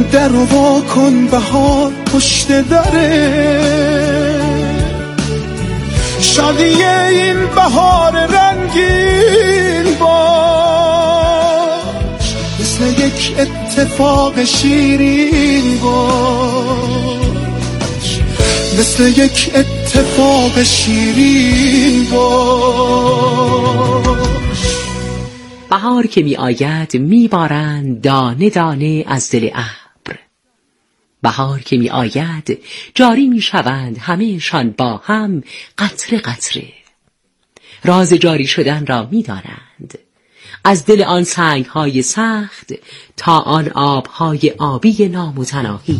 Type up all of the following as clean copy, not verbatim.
در رو وا کن بهار پشت دره، شادی این بهار رنگین باش، مثل یک اتفاق شیرین باش، مثل یک اتفاق شیرین باش. بهار که می آید می بارند دانه دانه از دل ابر، بهار که می آید جاری می شوند همه‌شان با هم قطره قطره، راز جاری شدن را می دانند، از دل آن سنگ های سخت تا آن آب های آبی نامتناهی.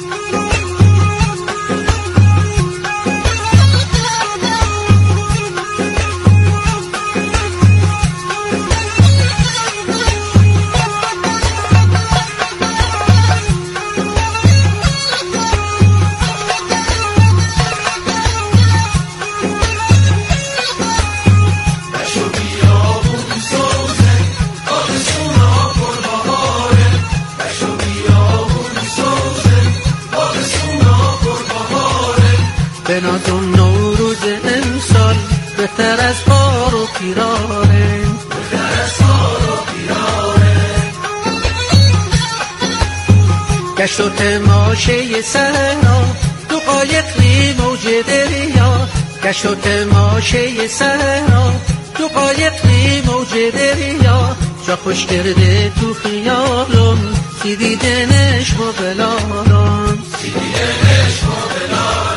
بنازم نوروز امسال بهتر از بار و پیرانه، بهتر از بار و پیرانه، گشت و تماشه صحرا دو قایقی موج دریا، گشت و تماشه صحرا دو قایقی موج دریا، جا خوش کرده تو خیالم سیدی دنش و بلالم، سیدی دنش و بلالم.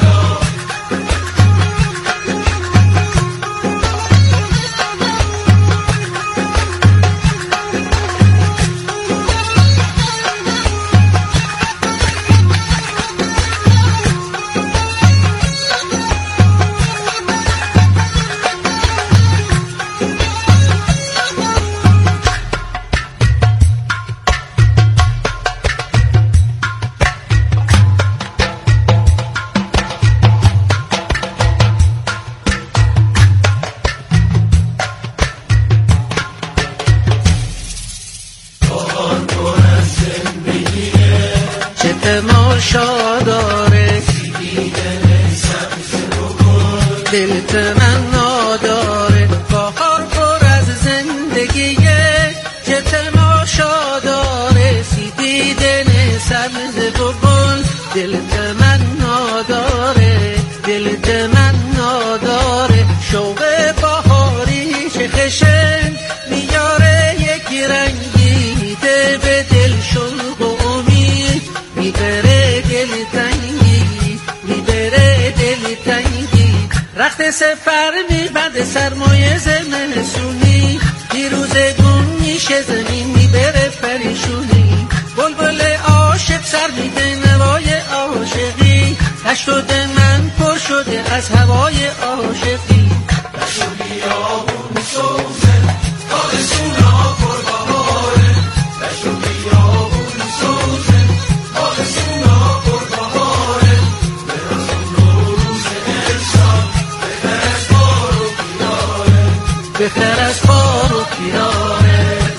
تماشا داره دل تمنا داره، بهار پر از زندگیه، چه تماشا داره، سیدی دل سبز و گل، دل تمنا داره، دل تمنا داره، شوق بهاری چه خشن میاره، یک رنگی ده به دل شوق و امید، میبره دل تنگی، میبره دل تنگی، رخت سفر میبنده سرمایه زمستونی، پیروزگون میشه زمین میبره پریشونی، بلبل عاشق سر میده نوای عاشقی، دشت و دمن پر شده از هوای عاشقی، دشت و بیابون سوزه تابستونا پر بهاره، دشت و بیابون سوزه تابستونا پر بهاره، برازم نوروز امسال بهتر از بار و پیرانه، بهتر از بار و پیرانه.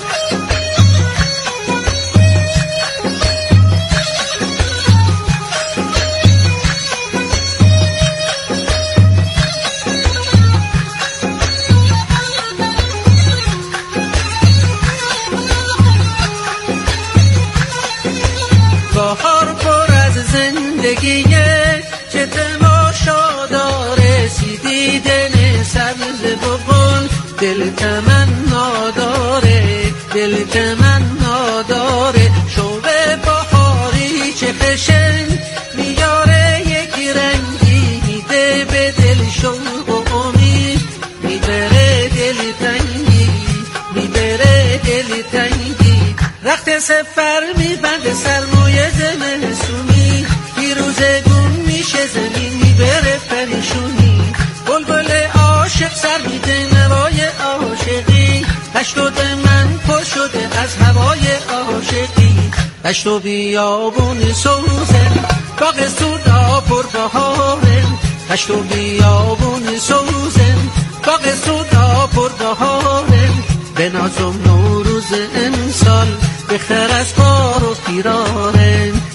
بهار پر از زندگیه، چه تماشا داره، سیدی دل سبز و گل، دل تمنا داره، دل تمنا داره، شوق بهاری چه خشن میاره، یک رنگی میده به دل شوق و امید، میبره دل تنگی، میبره دل تنگی، رخت سفر میبنده سرمایه زمستونی، پیروزگون میشه زمین میبره پریشونی، بلبل عاشق سر میده نوای عاشقی، دشت و دمن پر شده از هوای عاشقی، دشت و بیابون سوزه باغ سودا پر بهاره، دشت و بیابون سوزه باغ سودا پر بهاره، بنازم نوروز امسال بخیر از بار و پیرانه،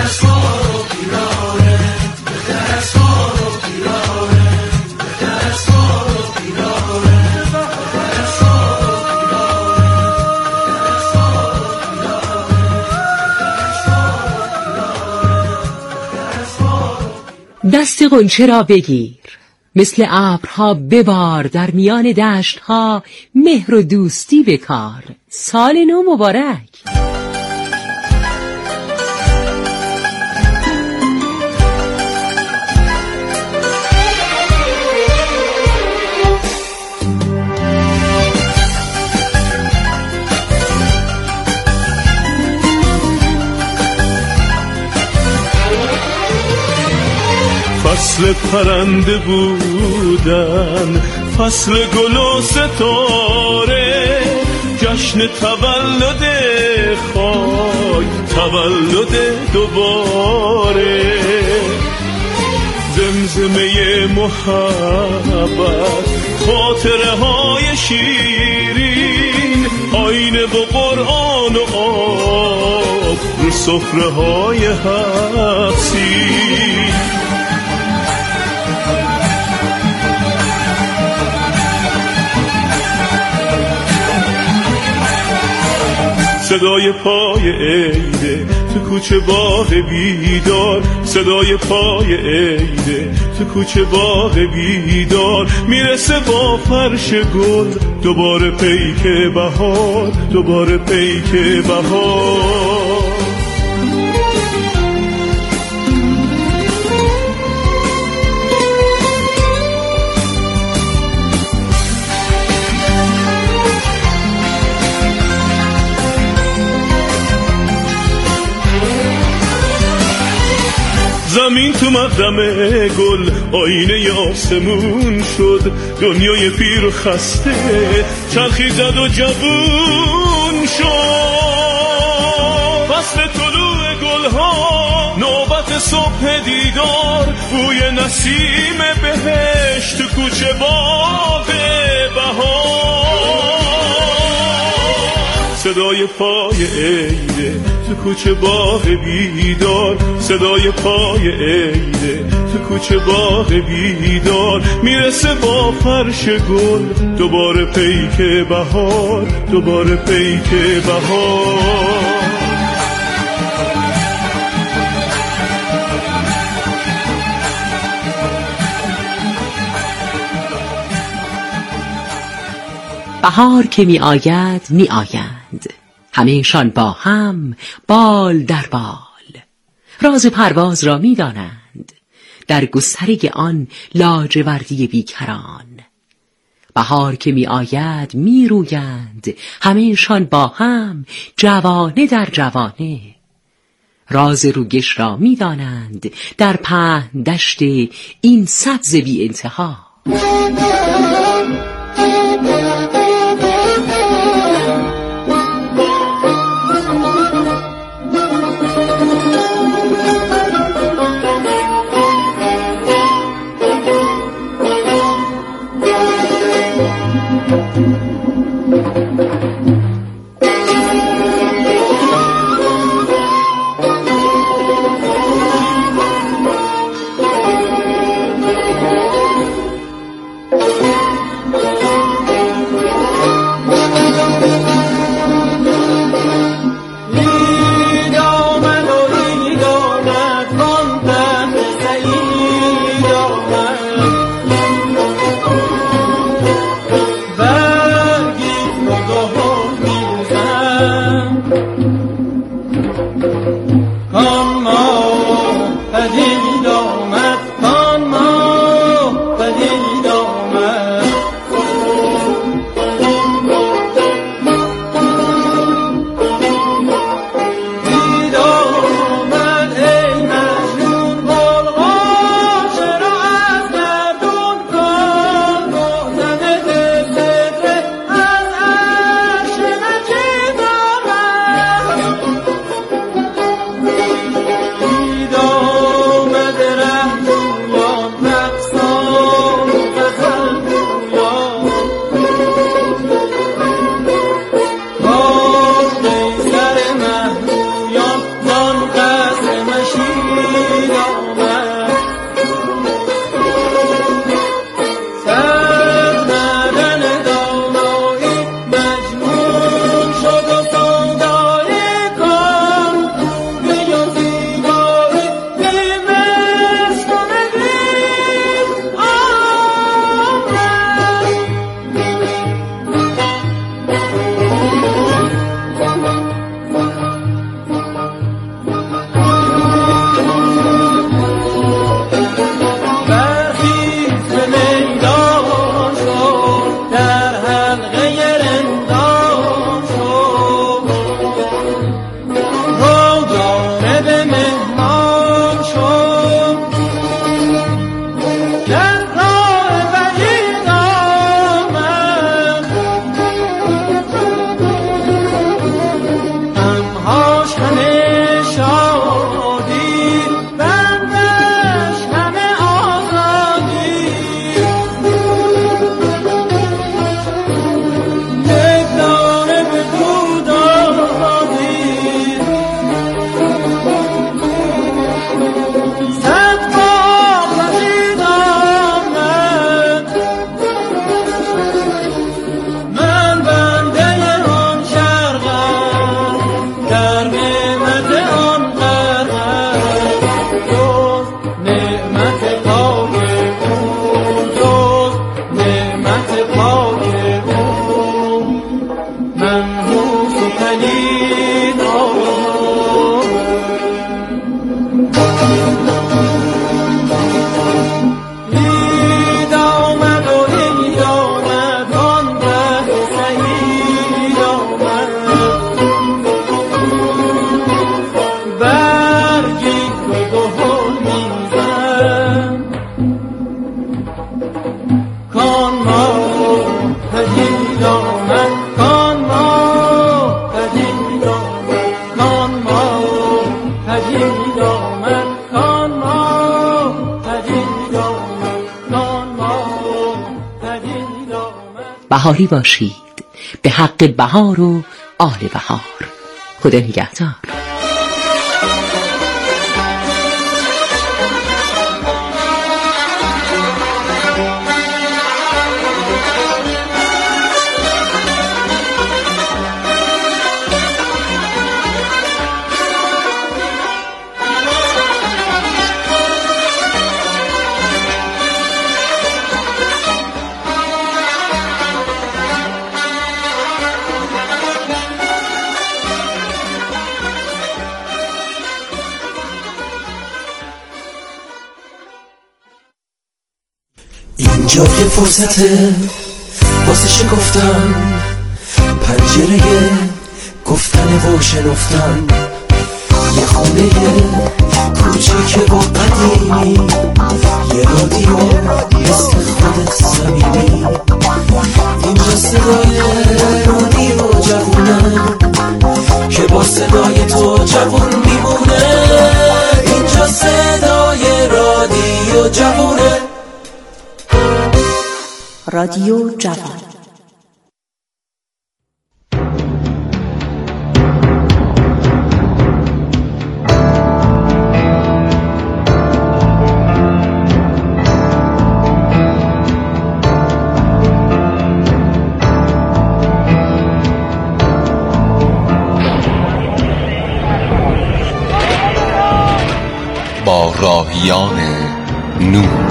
دست غنچه را بگیر، مثل ابرها ببار در میان دشتها، مهر و دوستی بکار. سال نو مبارک. فصل پرنده بودن، فصل گل و ستاره، جشن تولد خاک، تولد دوباره، زمزمه محبت، خاطره های شیرین، آینه و قرآن و آب رو سفره های حسین. صدای پای عیده تو کوچه باغ بیدار، صدای پای عیده تو کوچه باغ بیدار، میرسه با فرش گل دوباره پیک بهار، دوباره پیک بهار. زمین تو مقدم گل آینه آسمون شد، دنیای پیر و خسته چرخی زد و جوون شد. فصل طلوع گلها، نوبت صبح دیدار، بوی نسیم بهشت تو کوچه باغ بهار. صدای پای عیده تو کوچه باغ بیدار، صدای پای عیده تو کوچه باغ بیدار، میرسه با فرش گل دوباره پیک بهار، دوباره پیک بهار. بهار که می آید می آیند، همه‌شان با هم بال در بال، راز پرواز را می دانند در گستره آن لاجوردی بیکران. بهار که می آید می رویند همه‌شان با هم جوانه در جوانه، راز رویش را می دانند در پهن دشت این سبز بی انتها. پدید آمد عید آمد و عید آمد آن ره سعید آمد برگی گل و گل میزن کان ما پدید آمد کان ما پدید آمد کان ما پدید آمد کان ما پدید آمد کان ما پدید آمد. بهاری باشید به حق بهار و آل بهار. خدا نگهدار. اینجا یه فرصته واسه شکفتن پنجره گفتن و شنفتن یه خونه کوچیک و قدیمی یه رادیو مثل خودت صمیمی اینجا صدای رادیو جوونه که با صدای تو جوون میمونه اینجا صدای رادیو جوونه رادیو جوان. با راهیان نور.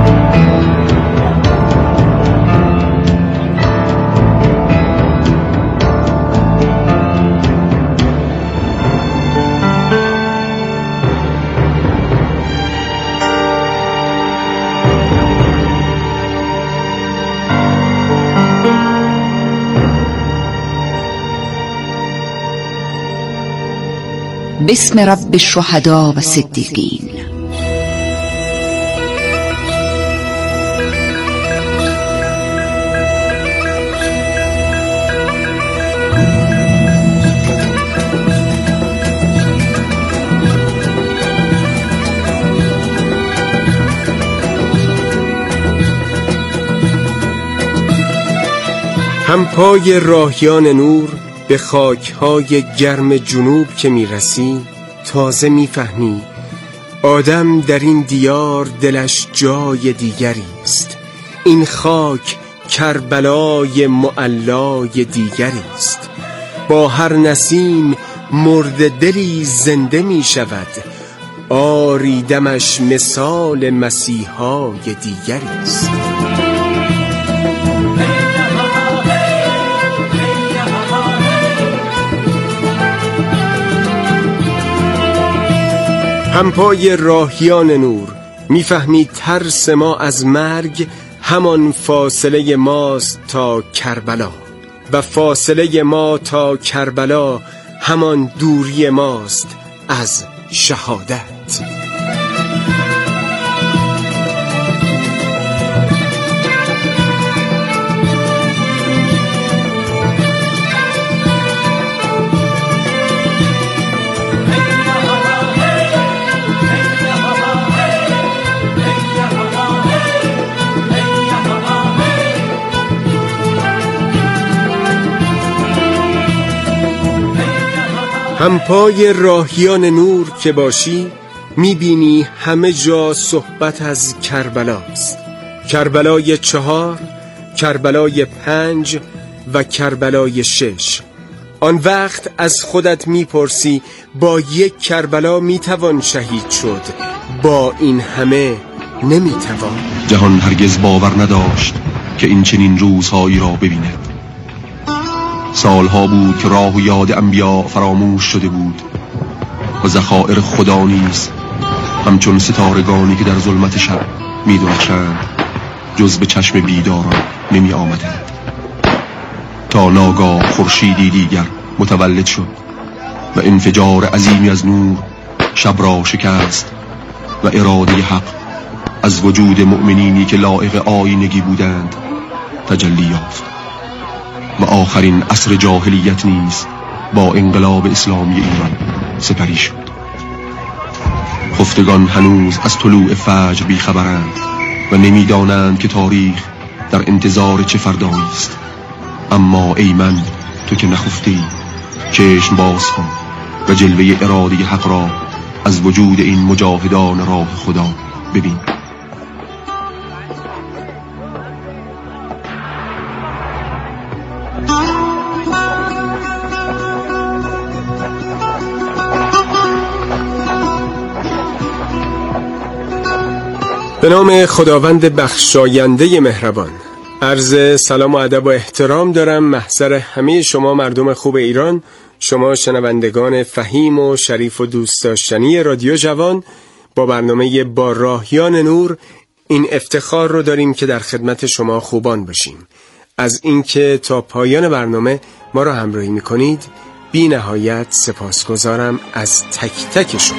بسم رب الشهداء و صدیقین. همپای راهیان نور به خاک‌های گرم جنوب که میرسی تازه میفهمی آدم در این دیار دلش جای دیگری است. این خاک کربلای معلای دیگری است. با هر نسیم مرد دلی زنده می شود. آری دمش مثال مسیحای دیگری است. همپای راهیان نور میفهمی ترس ما از مرگ همان فاصله ماست تا کربلا و فاصله ما تا کربلا همان دوری ماست از شهادت. همپای راهیان نور که باشی میبینی همه جا صحبت از کربلاست. کربلای 4، کربلای 5 و کربلای 6. آن وقت از خودت میپرسی با یک کربلا میتوان شهید شد، با این همه نمیتوان. جهان هرگز باور نداشت که این چنین روزهایی را ببیند. سالها بود که راه و یاد انبیا فراموش شده بود و ذخایر خدا نیز همچون ستارگانی که در ظلمت شب می درخشند جز به چشم بیداران نمی آمدند. تا ناگاه خورشیدی دیگر متولد شد و انفجار عظیمی از نور شب را شکست و اراده حق از وجود مؤمنینی که لایق آیینگی بودند تجلی یافت و آخرین عصر جاهلیت نیز با انقلاب اسلامی ایران سپری شد. خفتگان هنوز از طلوع فجر بیخبرند و نمیدانند که تاریخ در انتظار چه فردایی است. اما ای من، تو که نخفتی، چشم باز کن و جلوه اراده حق را از وجود این مجاهدان راه خدا ببین. به نام خداوند بخشاینده مهربان. عرض سلام و ادب و احترام دارم محضر همه شما مردم خوب ایران، شما شنوندگان فهیم و شریف و دوست داشتنی رادیو جوان. با برنامه با راهیان نور این افتخار رو داریم که در خدمت شما خوبان باشیم. از اینکه تا پایان برنامه ما را همراهی میکنید بی نهایت سپاسگزارم از تک تک شما.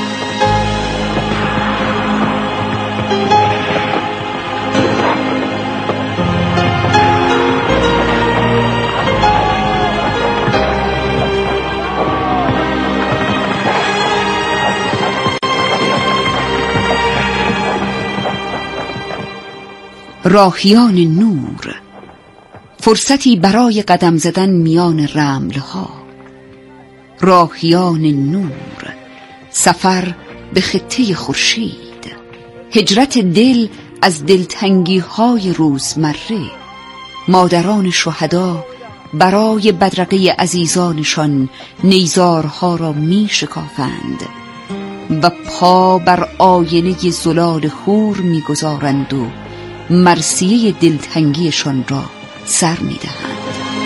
راهیان نور، فرصتی برای قدم زدن میان رملها. راهیان نور، سفر به خطه خورشید، هجرت دل از دلتنگی های روزمره. مادران شهدا برای بدرقه عزیزانشان نیزارها را می شکافند و پا بر آینه زلال خور می گذارند و مرثیه دلتنگیشان را سر می دهند.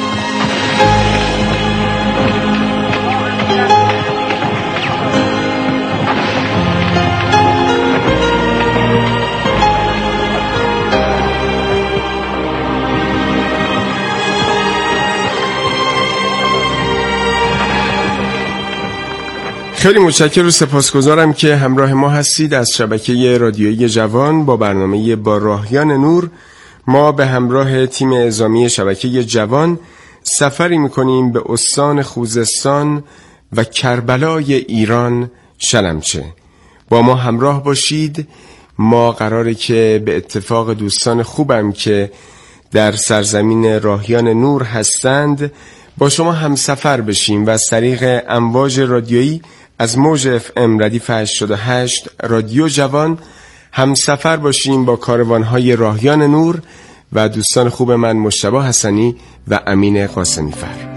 خیلی متشکرم و سپاسگزارم که همراه ما هستید از شبکه رادیویی جوان با برنامه با راهیان نور. ما به همراه تیم اعزامی شبکه جوان سفری میکنیم به استان خوزستان و کربلای ایران شلمچه. با ما همراه باشید. ما قراره که به اتفاق دوستان خوبم که در سرزمین راهیان نور هستند با شما هم سفر بشیم و از طریق امواج رادیویی از موج FM ردیف 88 رادیو جوان هم سفر باشیم با کاروانهای راهیان نور و دوستان خوب من مجتبی حسنی و امین قاسمی فر.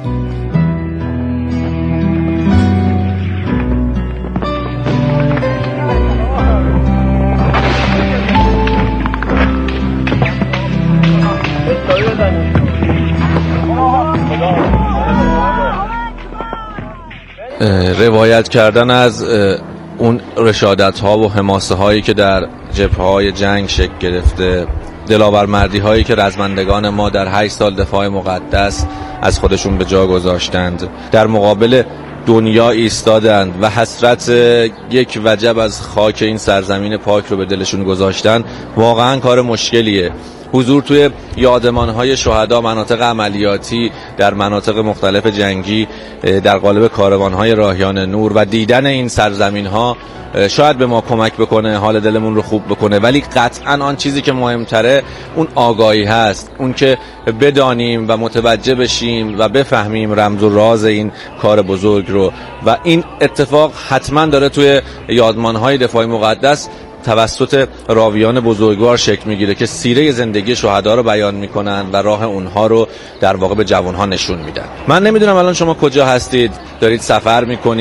روایت کردن از اون رشادت ها و حماسه هایی که در جبهه های جنگ شکل گرفته، دلاور مردی هایی که رزمندگان ما در 8 سال دفاع مقدس از خودشون به جا گذاشتند، در مقابل دنیا ایستادند و حسرت یک وجب از خاک این سرزمین پاک رو به دلشون گذاشتن، واقعا کار مشکلیه. حضور توی یادمان‌های شهدا، مناطق عملیاتی در مناطق مختلف جنگی در قالب کاروان‌های راهیان نور و دیدن این سرزمین‌ها شاید به ما کمک بکنه، حال دلمون رو خوب بکنه، ولی قطعاً آن چیزی که مهمتره اون آگاهی هست، اون که بدانیم و متوجه بشیم و بفهمیم رمز و راز این کار بزرگ رو. و این اتفاق حتما داره توی یادمان‌های دفاع مقدس توسط راویان بزرگوار شکل میگیره که سیره زندگی شهدا رو بیان میکنن و راه اونها رو در واقع به جوانها نشون میدن. من نمیدونم الان شما کجا هستید، دارید سفر میکنید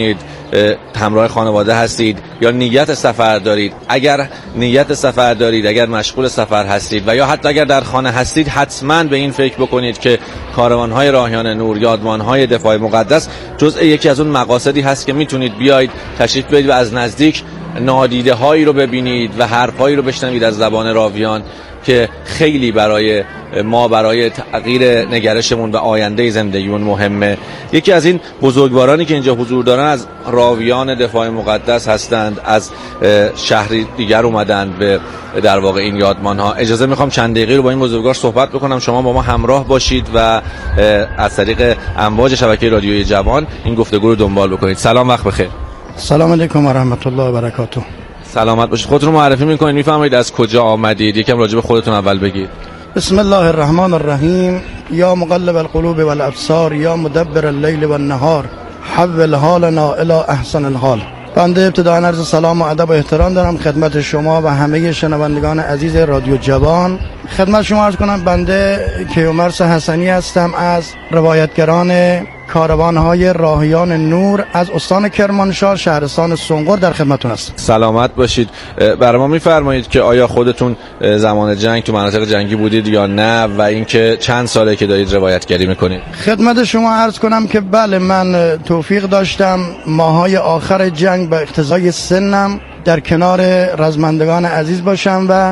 همراه خانواده هستید یا نیت سفر دارید. اگر نیت سفر دارید، اگر مشغول سفر هستید و یا حتی اگر در خانه هستید، حتما به این فکر بکنید که کاروان‌های راهیان نور، یادمان‌های دفاع مقدس جزء یکی از اون مقاصدی هست که میتونید بیاید تشریف بیارید و از نزدیک نادیده هایی رو ببینید و حرفایی رو بشنوید از زبان راویان که خیلی برای ما، برای تغییر نگرشمون و آینده زندگیمون مهمه. یکی از این بزرگوارانی که اینجا حضور دارن از راویان دفاع مقدس هستند، از شهری دیگر اومدن به در واقع این یادمان ها. اجازه میخوام چند دقیقه رو با این بزرگوار صحبت بکنم، شما با ما همراه باشید و از طریق امواج شبکه رادیوی جوان این گفتگو رو دنبال بکنید. سلام، وقت بخیر. سلام علیکم و رحمت الله و برکاته. سلامت باشید. خودتون رو معرفی میکنید، میفرمایید از کجا آمدید، یکم راجع به خودتون اول بگید. بسم الله الرحمن الرحیم. یا مقلب القلوب والابصار یا مدبر اللیل والنهار حول حالنا الی احسن الحال. بنده ابتداء عرض سلام و ادب و احترام دارم خدمت شما و همه شنوندگان عزیز رادیو جوان. خدمت شما عرض کنم بنده کیومرث حسنی هستم از روایتگران کاروان‌های راهیان نور از استان کرمانشاه شهرستان سنقر در خدمتتون هستم. سلامت باشید. برای ما میفرمایید که آیا خودتون زمان جنگ تو مناطق جنگی بودید یا نه و اینکه چند ساله که دارید روایتگری میکنید؟ خدمت شما عرض کنم که بله، من توفیق داشتم ماهای آخر جنگ به اقتضای سنم در کنار رزمندگان عزیز باشم و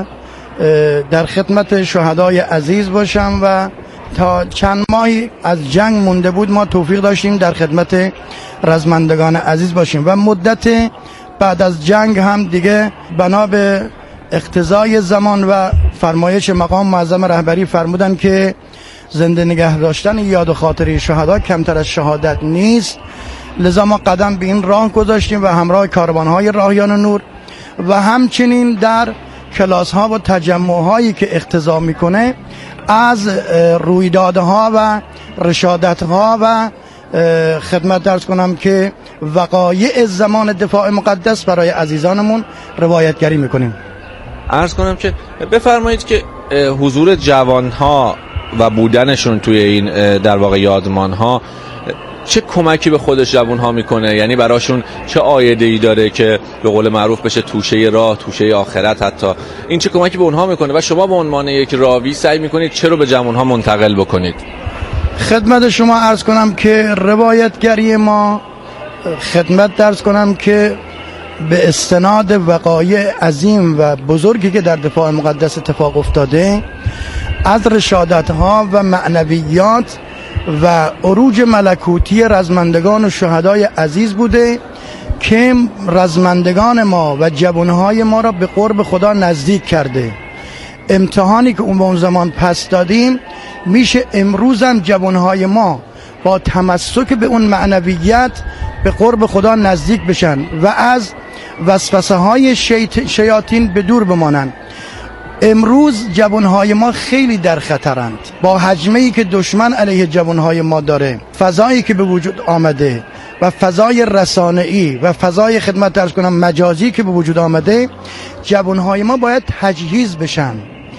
در خدمت شهدای عزیز باشم و تا چند ماهی از جنگ مونده بود ما توفیق داشتیم در خدمت رزمندگان عزیز باشیم و مدت بعد از جنگ هم دیگه بنا به اقتضای زمان و فرمایش مقام معظم رهبری فرمودن که زنده نگه داشتن یاد و خاطره شهدا کمتر از شهادت نیست، لذا ما قدم به این راه گذاشتیم و همراه کاروان‌های راهیان نور و همچنین در کلاس ها و تجمع هایی که اقتضا میکنه از رویدادها و رشادت ها و خدمت درس کنم که وقایع زمان دفاع مقدس برای عزیزانمون روایتگری میکنیم. عرض کنم که بفرمایید که حضور جوانها و بودنشون توی این در واقع یادمان ها چه کمکی به خودش جوانها میکنه، یعنی براشون چه عایده‌ای داره که به قول معروف بشه توشه راه، توشه آخرت، حتی این چه کمکی به اونها میکنه و شما به عنوان یک راوی سعی میکنید چه رو به جوانها منتقل بکنید؟ خدمت شما عرض کنم که روایتگری ما خدمت درس کنم که به استناد وقایع عظیم و بزرگی که در دفاع مقدس اتفاق افتاده از رشادت‌ها و معنویات و عروج ملکوتی رزمندگان و شهدای عزیز بوده که رزمندگان ما و جوانهای ما را به قرب خدا نزدیک کرده. امتحانی که اون زمان پس دادیم میشه امروز هم جوانهای ما با تمسک به اون معنویت به قرب خدا نزدیک بشن و از وسوسه های شیاطین به دور بمانند. امروز جوانهای ما خیلی در خطرند با حجمه‌ای که دشمن علیه جوانهای ما داره، فضایی که به وجود آمده و فضای رسانه‌ای و فضای خدمت درس کنم مجازی که به وجود آمده. جوانهای ما باید تجهیز بشن.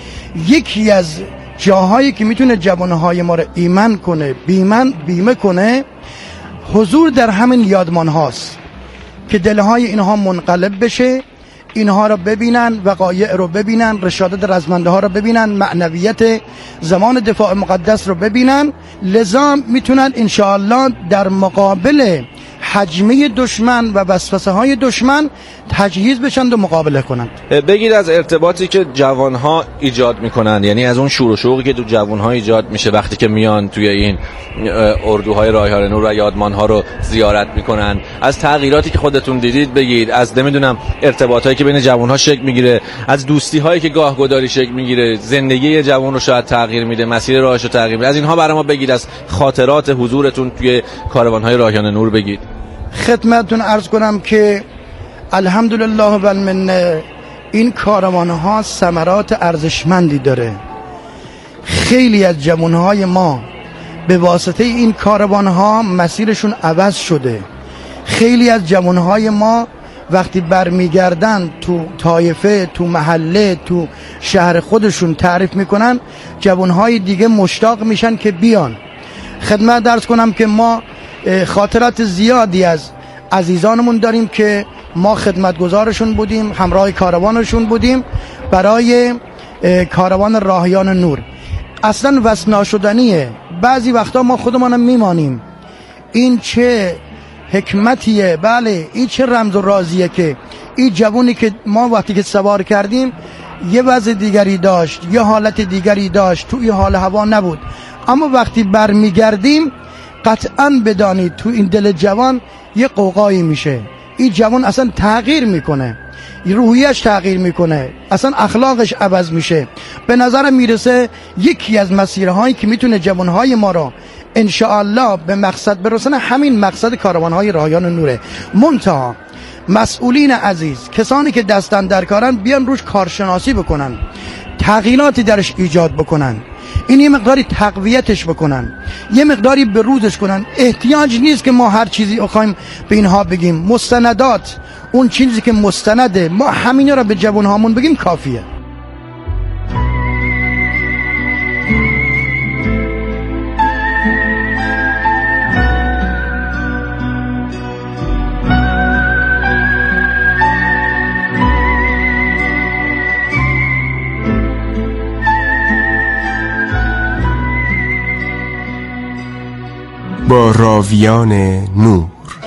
یکی از جاهایی که میتونه جوانهای ما رو ایمن کنه، بیمه کنه، حضور در همین یادمان هاست که دلهای اینها منقلب بشه، اینها را ببینن، وقایع رو ببینن، رشادت رزمنده ها رو ببینن، معنویت زمان دفاع مقدس رو ببینن، لذا میتونن انشاءالله در مقابل حجمه دشمن و وسوسه های دشمن تجهیز بشن و مقابله کنند. بگید از ارتباطی که جوانها ایجاد میکنن، یعنی از اون شور و شوقی که تو جوانها ایجاد میشه وقتی که میان توی این اردوهای راهیان نور و یادمانها رو زیارت میکنن، از تغییراتی که خودتون دیدید بگید، از نمیدونم ارتباطایی که بین جوانها شکل میگیره، از دوستی هایی که گاه گداری شکل میگیره، زندگی جوان رو شاید تغییر میده، مسیر راهش رو تغییر میده. از اینها برای ما بگید، از خاطرات حضورتون توی کاروانهای راهیان نور بگید. خدمتتون عرض کنم که الحمدلله و المنه این کاروانها ثمرات ارزشمندی داره. خیلی از جوانهای ما به واسطه این کاروانها مسیرشون عوض شده. خیلی از جوانهای ما وقتی برمیگردن تو طایفه، تو محله، تو شهر خودشون تعریف میکنن، جوانهای دیگه مشتاق میشن که بیان. خدمت درس کنم که ما خاطرات زیادی از عزیزانمون داریم که ما خدمتگزارشون بودیم، همراه کاروانشون بودیم برای کاروان راهیان نور. اصلا وصل ناشدنیه. بعضی وقتا ما خودمانم میمانیم این چه حکمتیه، بله این چه رمز و رازیه که این جوونی که ما وقتی که سوار کردیم یه وضع دیگری داشت، یه حالت دیگری داشت، تو این حال هوا نبود، اما وقتی برمیگردیم قطعا بدانید تو این دل جوان یه قوقایی میشه. این جوان اصلا تغییر میکنه، روحیش تغییر میکنه، اصلا اخلاقش عوض میشه. به نظر میرسه یکی از مسیرهایی که میتونه جوانهای ما رو انشاءالله به مقصد برسونه همین مقصد کاروانهای راهیان نوره. منتها مسئولین عزیز، کسانی که دستن در کارن، بیان روش کارشناسی بکنن، تغییراتی درش ایجاد بکنن، این یه مقداری تقویتش بکنن، یه مقداری بروزش کنن. احتیاج نیست که ما هر چیزی بخوایم به اینها بگیم. مستندات، اون چیزی که مستنده، ما همینا را به جوانهامون بگیم کافیه. با راویان نور.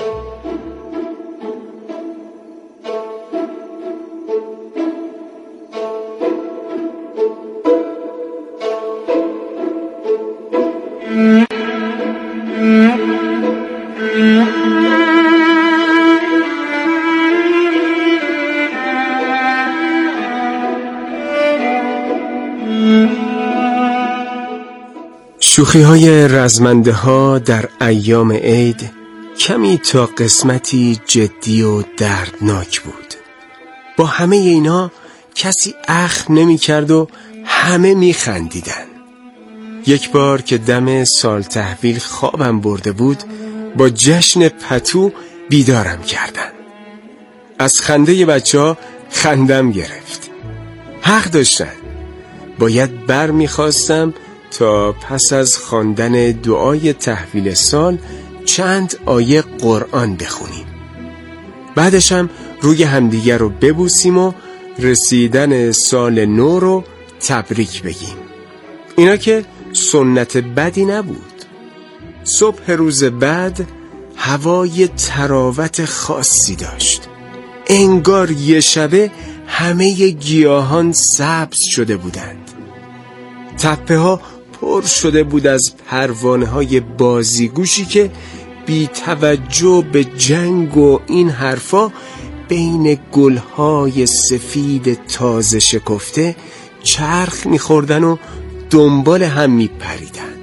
شوخی‌های رزمنده ها در ایام عید کمی تا قسمتی جدی و دردناک بود. با همه اینا کسی اخم نمی کرد و همه می خندیدن. یک بار که دم سال تحویل خوابم برده بود، با جشن پتو بیدارم کردن. از خنده بچه‌ها خندم گرفت. حق داشتن. باید بر می خواستم تا پس از خواندن دعای تحویل سال چند آیه قرآن بخونیم. بعدش هم روی همدیگر رو ببوسیم و رسیدن سال نو رو تبریک بگیم. اینا که سنت بدی نبود. صبح روز بعد هوای تراوت خاصی داشت. انگار یه شبه همه گیاهان سبز شده بودند. تپه ها پر شده بود از پروانه های بازیگوشی که بی توجه به جنگ و این حرفا بین گلهای سفید تازه شکفته چرخ میخوردن و دنبال هم میپریدن.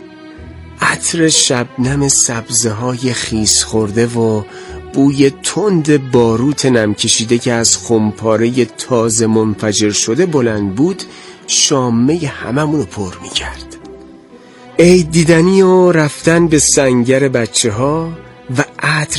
عطر شبنم سبزه های خیس خورده و بوی تند باروت نم کشیده که از خمپاره تازه منفجر شده بلند بود شامه هممونو پر میکرد. عید دیدنی و رفتن به سنگر بچه ها و عطر